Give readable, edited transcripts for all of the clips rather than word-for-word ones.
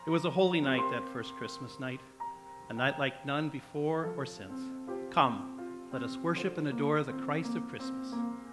It was a holy night, that first Christmas night, a night like none before or since. Come, let us worship and adore the Christ of Christmas.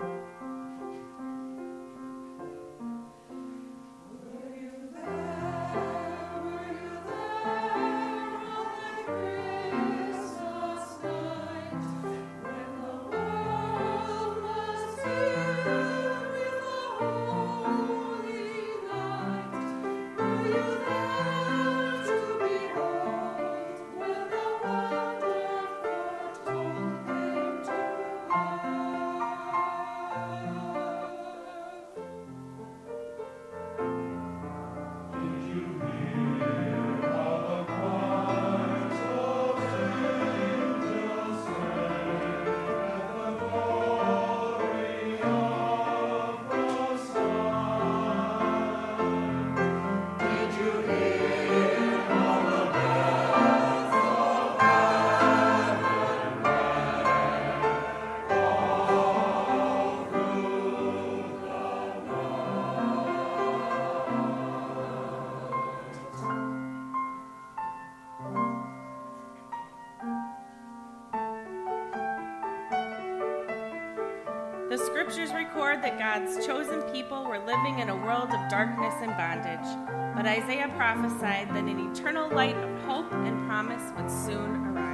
The scriptures record that God's chosen people were living in a world of darkness and bondage, but Isaiah prophesied that an eternal light of hope and promise would soon arrive.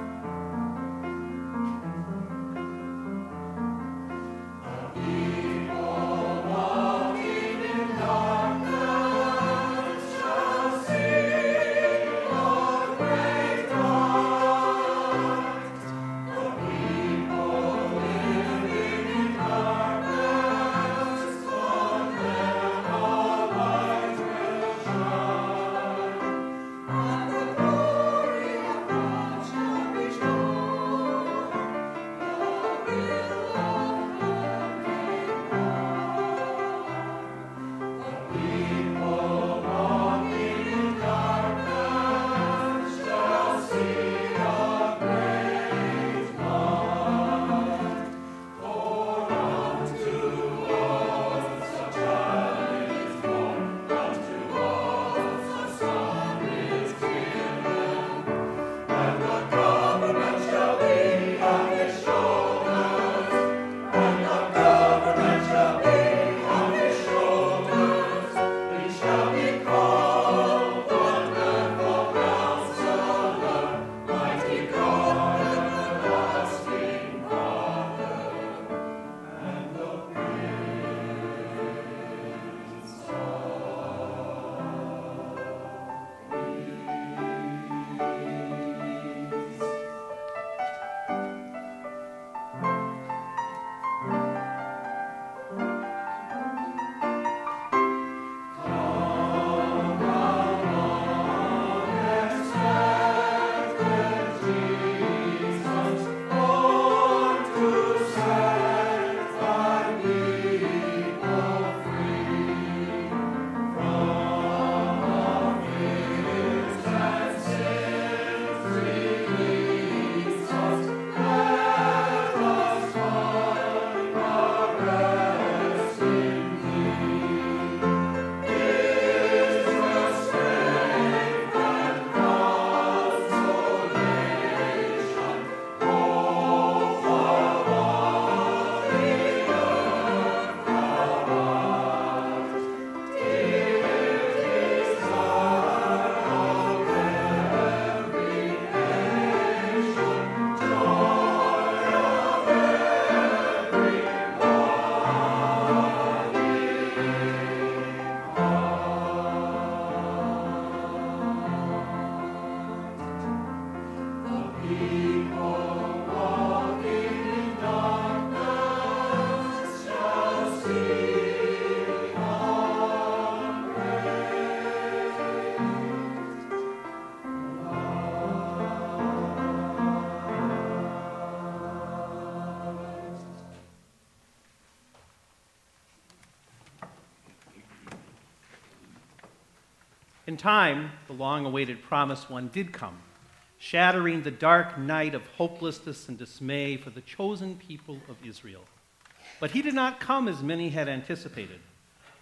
In time, the long-awaited promised one did come, shattering the dark night of hopelessness and dismay for the chosen people of Israel. But he did not come as many had anticipated.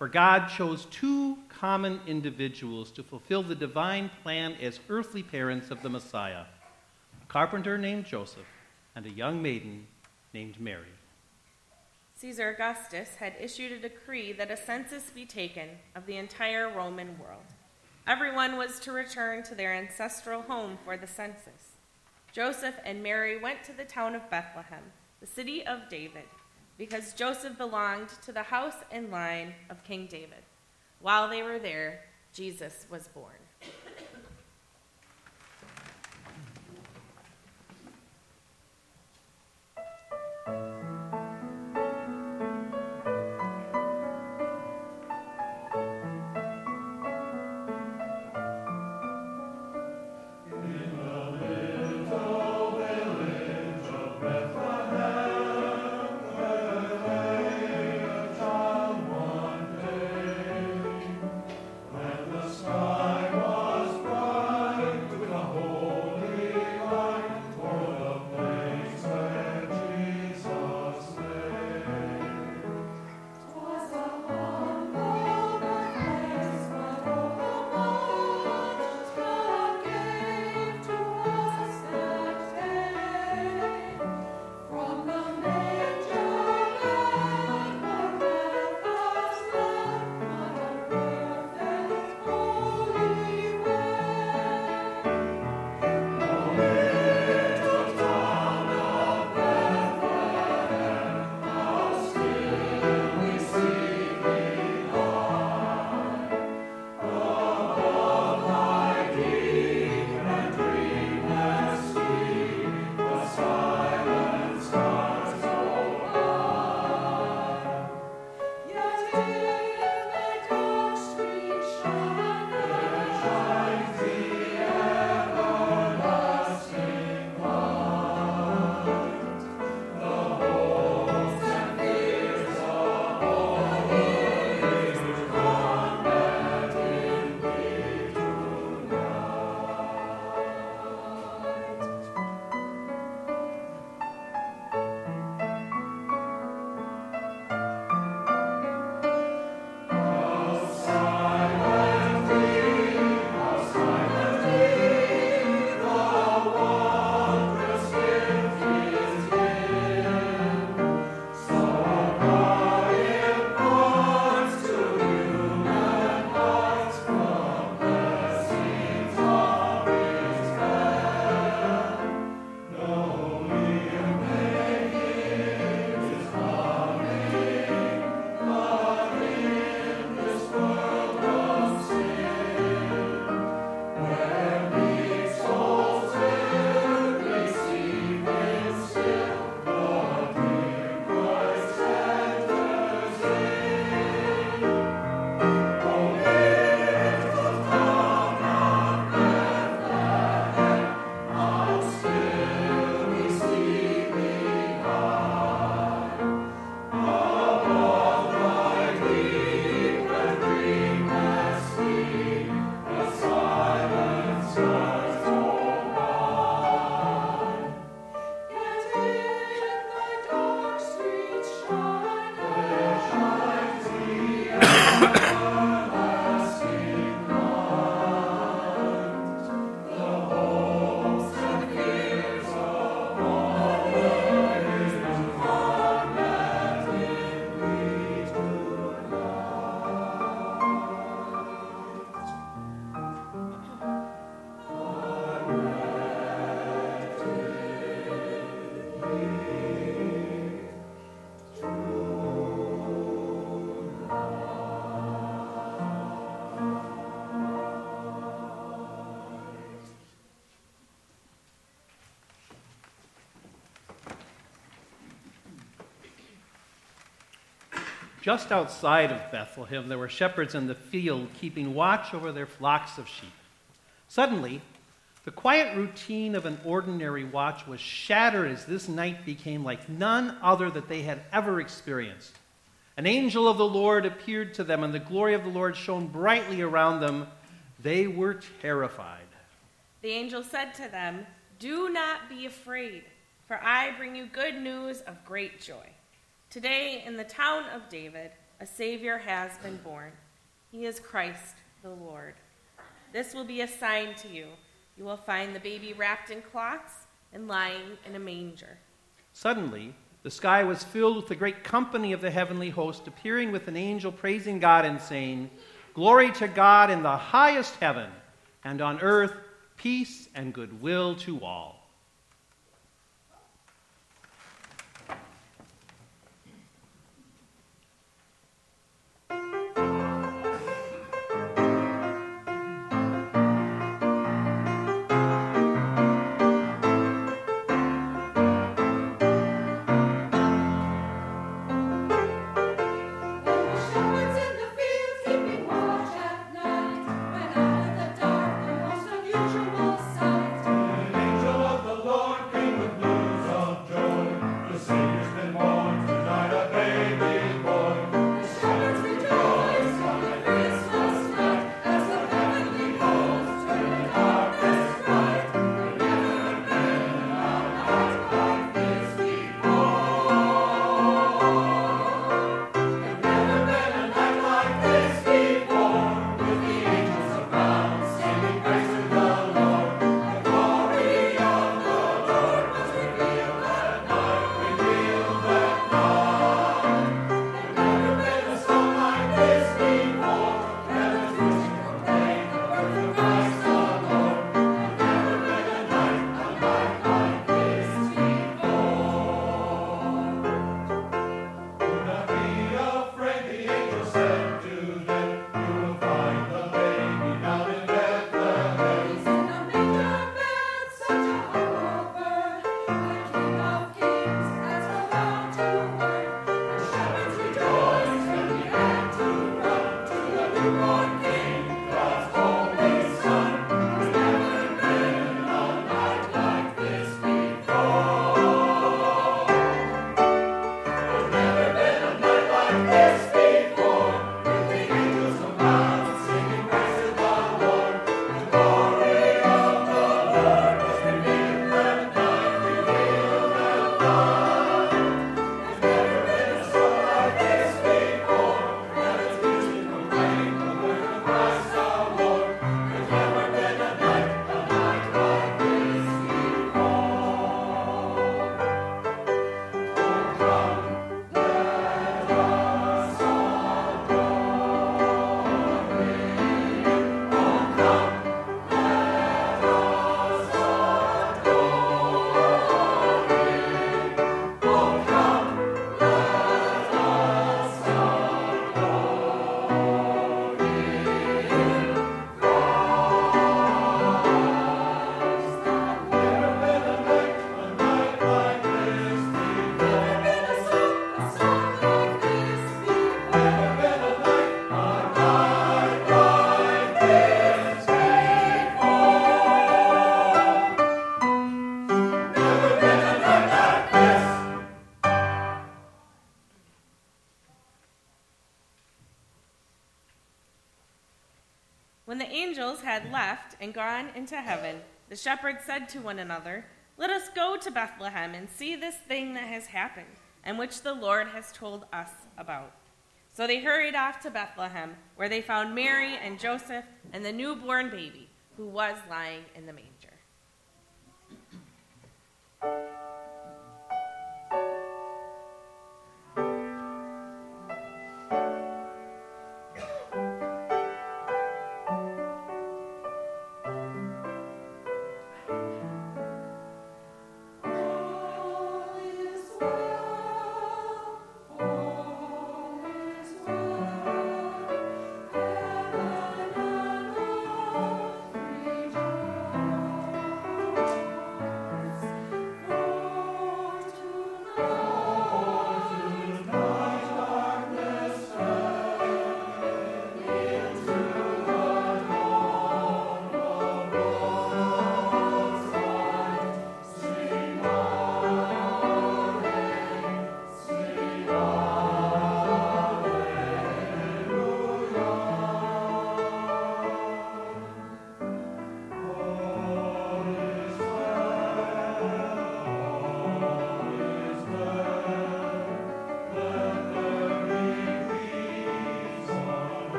For God chose two common individuals to fulfill the divine plan as earthly parents of the Messiah, a carpenter named Joseph and a young maiden named Mary. Caesar Augustus had issued a decree that a census be taken of the entire Roman world. Everyone was to return to their ancestral home for the census. Joseph and Mary went to the town of Bethlehem, the city of David, because Joseph belonged to the house and line of King David. While they were there, Jesus was born. Just outside of Bethlehem, there were shepherds in the field keeping watch over their flocks of sheep. Suddenly, the quiet routine of an ordinary watch was shattered as this night became like none other that they had ever experienced. An angel of the Lord appeared to them, and the glory of the Lord shone brightly around them. They were terrified. The angel said to them, "Do not be afraid, for I bring you good news of great joy. Today, in the town of David, a Savior has been born. He is Christ the Lord. This will be a sign to you. You will find the baby wrapped in cloths and lying in a manger." Suddenly, the sky was filled with the great company of the heavenly host, appearing with an angel praising God and saying, "Glory to God in the highest heaven, and on earth peace and goodwill to all." When the angels had left and gone into heaven, the shepherds said to one another, "Let us go to Bethlehem and see this thing that has happened, and which the Lord has told us about." So they hurried off to Bethlehem, where they found Mary and Joseph and the newborn baby, who was lying in the manger.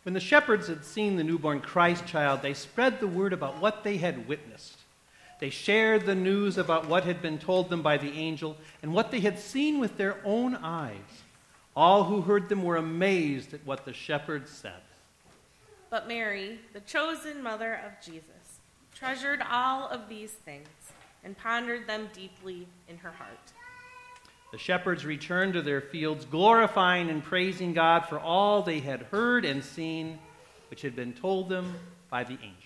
When the shepherds had seen the newborn Christ child, they spread the word about what they had witnessed. They shared the news about what had been told them by the angel and what they had seen with their own eyes. All who heard them were amazed at what the shepherds said. But Mary, the chosen mother of Jesus, treasured all of these things and pondered them deeply in her heart. The shepherds returned to their fields, glorifying and praising God for all they had heard and seen, which had been told them by the angel.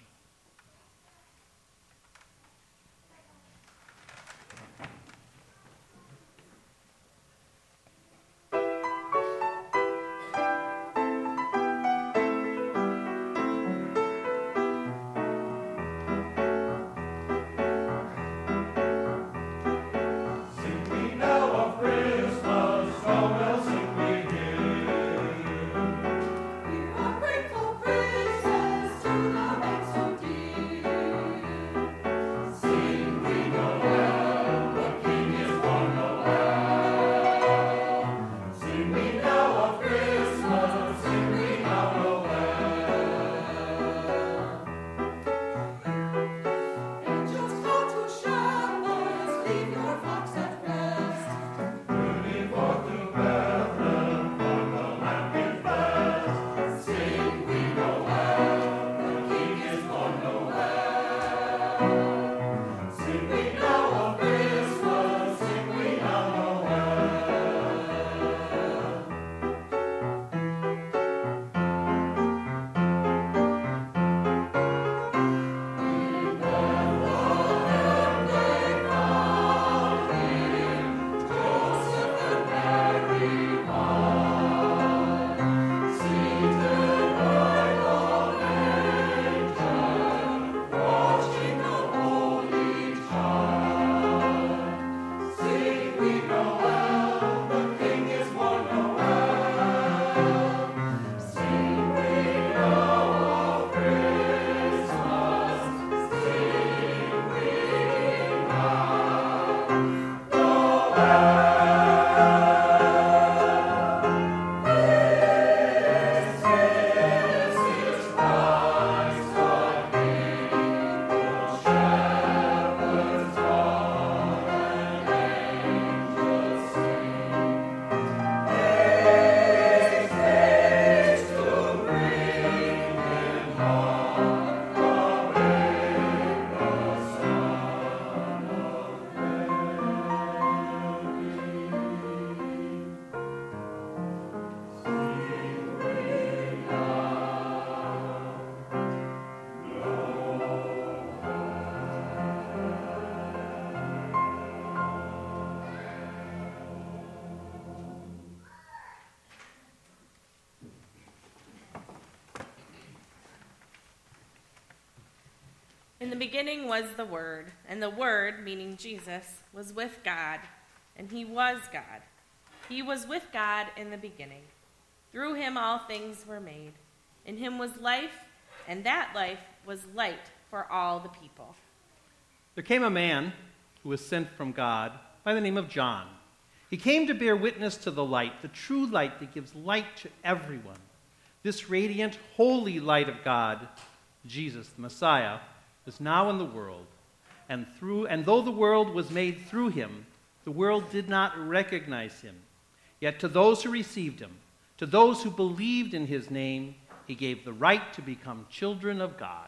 In the beginning was the Word, and the Word, meaning Jesus, was with God, and he was God. He was with God in the beginning. Through him all things were made. In him was life, and that life was light for all the people. There came a man who was sent from God by the name of John. He came to bear witness to the light, the true light that gives light to everyone. This radiant, holy light of God, Jesus, the Messiah, is now in the world. And though the world was made through him, the world did not recognize him. Yet to those who received him, to those who believed in his name, he gave the right to become children of God.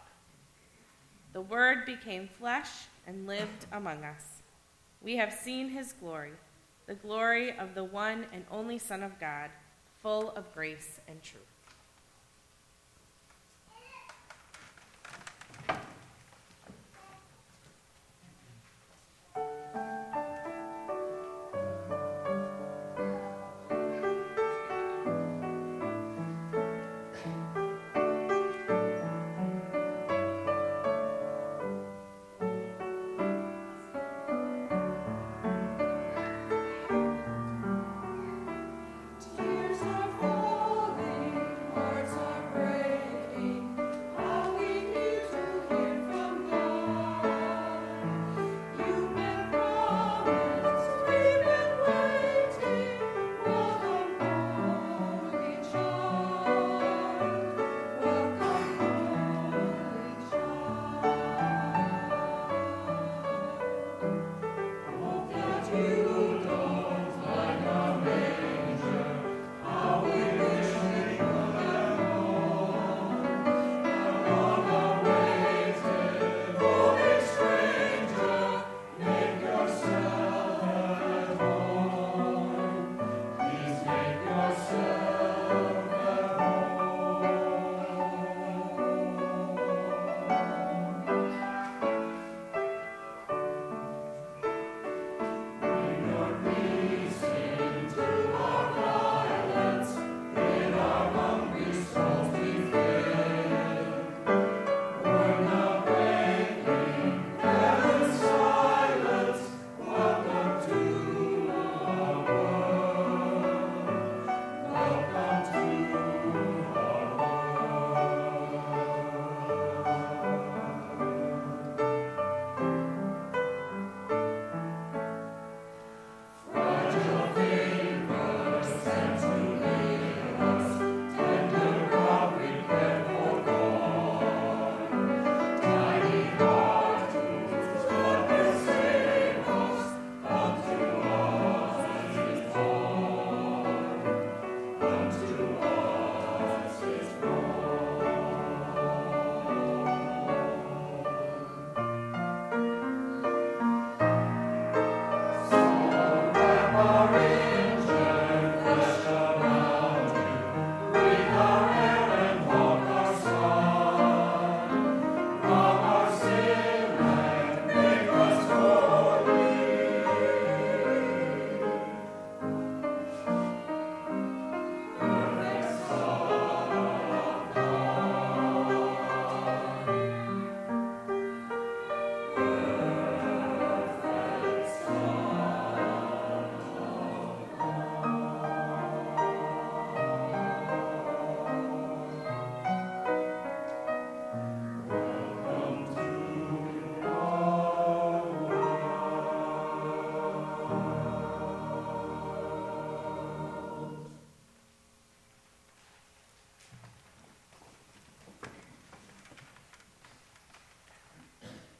The Word became flesh and lived among us. We have seen his glory, the glory of the one and only Son of God, full of grace and truth. Tears are falling.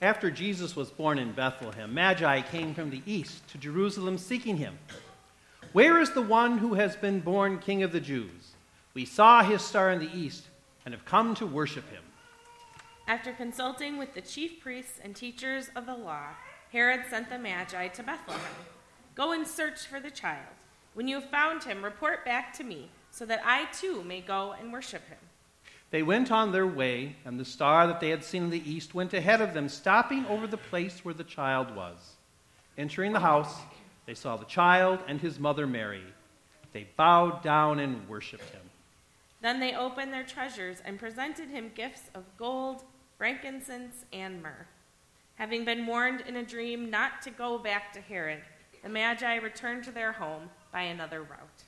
After Jesus was born in Bethlehem, Magi came from the east to Jerusalem seeking him. "Where is the one who has been born King of the Jews? We saw his star in the east and have come to worship him." After consulting with the chief priests and teachers of the law, Herod sent the Magi to Bethlehem. "Go and search for the child. When you have found him, report back to me, so that I too may go and worship him." They went on their way, and the star that they had seen in the east went ahead of them, stopping over the place where the child was. Entering the house, they saw the child and his mother Mary. They bowed down and worshipped him. Then they opened their treasures and presented him gifts of gold, frankincense, and myrrh. Having been warned in a dream not to go back to Herod, the Magi returned to their home by another route.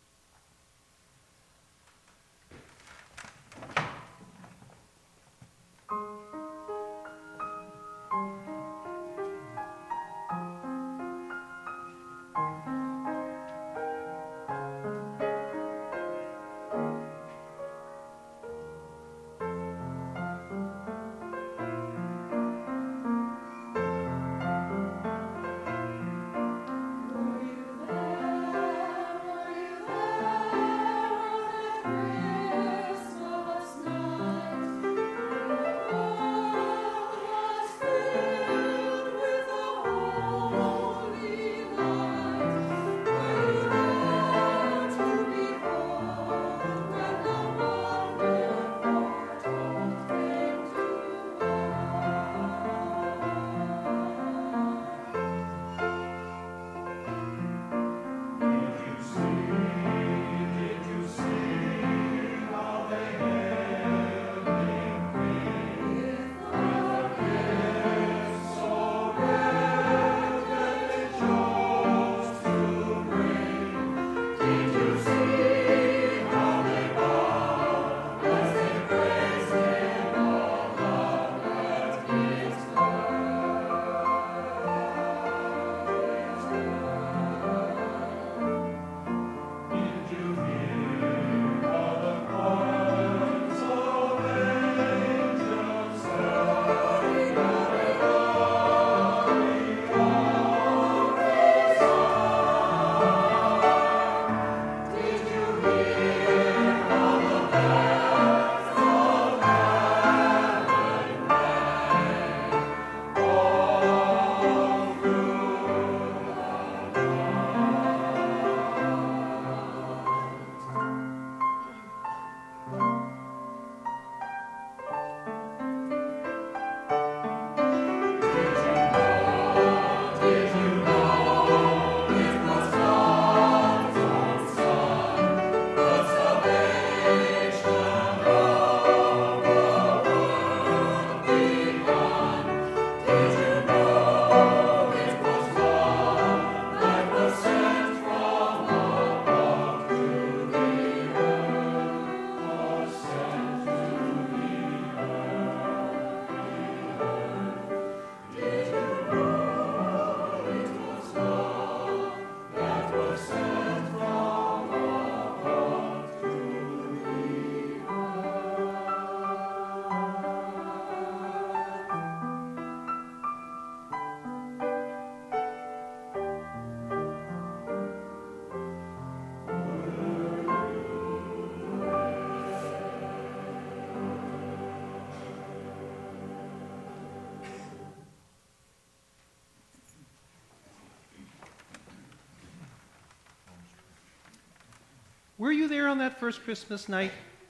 Were you there on that first Christmas night?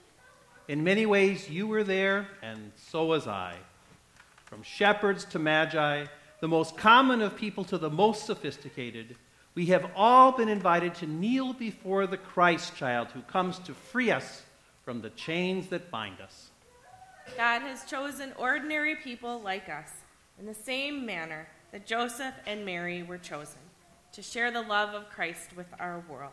In many ways, you were there, and so was I. From shepherds to magi, the most common of people to the most sophisticated, we have all been invited to kneel before the Christ child who comes to free us from the chains that bind us. God has chosen ordinary people like us in the same manner that Joseph and Mary were chosen to share the love of Christ with our world.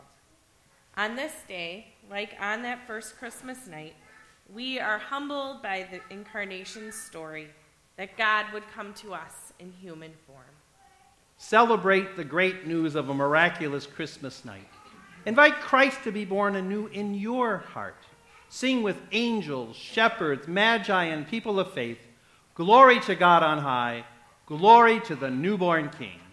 On this day, like on that first Christmas night, we are humbled by the incarnation story that God would come to us in human form. Celebrate the great news of a miraculous Christmas night. Invite Christ to be born anew in your heart. Sing with angels, shepherds, magi, and people of faith, Glory to God on high. Glory to the newborn King.